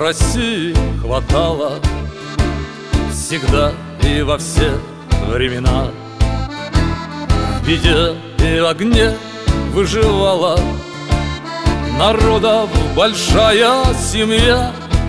России хватало всегда и во все времена. В беде и огне выживала народов большая семья.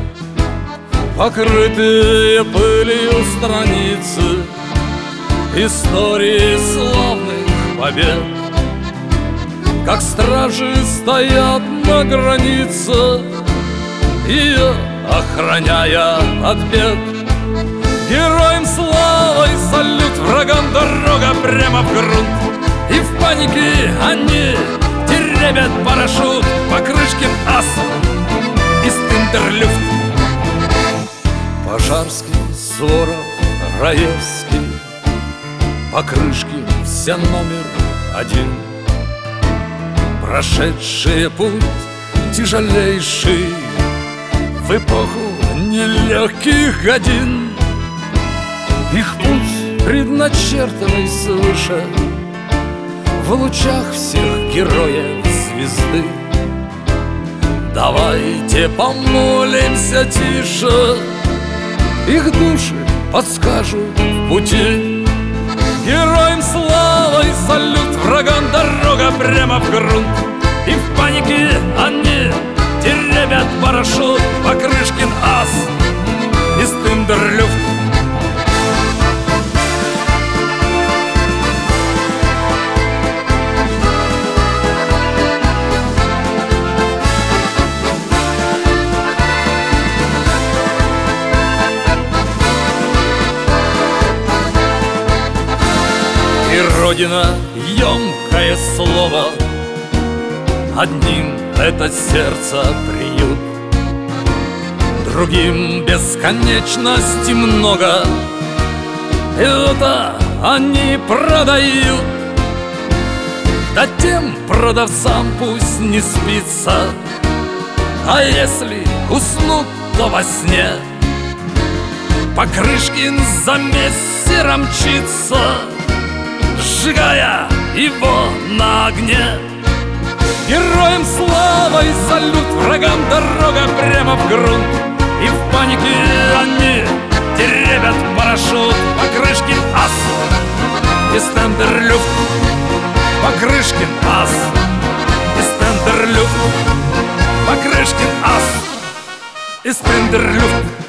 Покрытые пылью страницы истории славных побед, как стражи стоят на границе, ее охраняя от бед. Героям слава и салют, врагам дорога прямо в грунт. И в панике они теребят парашют. Покрышкин ас и Стендерлюфт. Пожарский, Суворов, Раевский, Покрышкин все номер один, прошедшие путь тяжелейший в эпоху нелегких годин. Их путь предначертанный свыше в лучах всех героев звезды. Давайте помолимся тише, их души подскажут в пути. Героям слава и салют, врагам дорога прямо в грунт. И в панике они теребят парашют. Покрышкин ас и Стендерлюфт. И Родина — емкое слово, одним это сердце приют, другим бесконечности много. Это они продают, да тем продавцам пусть не спится. А если уснут, то во сне Покрышкин за мессером мчится, сжигая его на огне. Героям слава и салют, врагам дорога прямо в грунт. И в панике они теребят парашют. Покрышкин ас и Стендерлюфт. Покрышкин ас и Стендерлюфт. Покрышкин ас и Стендерлюфт.